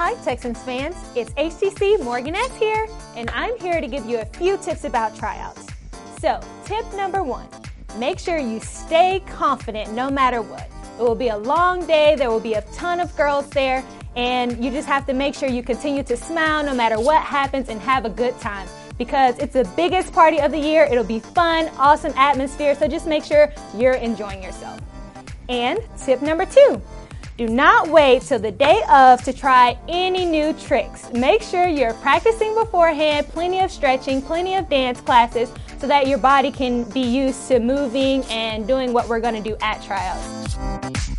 Hi, Texans fans. It's HTC Morgan S. here, and I'm here to give you a few tips about tryouts. So, tip number 1, make sure you stay confident no matter what. It will be a long day, there will be a ton of girls there, and you just have to make sure you continue to smile no matter what happens and have a good time. Because it's the biggest party of the year, it'll be fun, awesome atmosphere, so just make sure you're enjoying yourself. And tip number 2, do not wait till the day of to try any new tricks. Make sure you're practicing beforehand, plenty of stretching, plenty of dance classes, so that your body can be used to moving and doing what we're going to do at tryouts.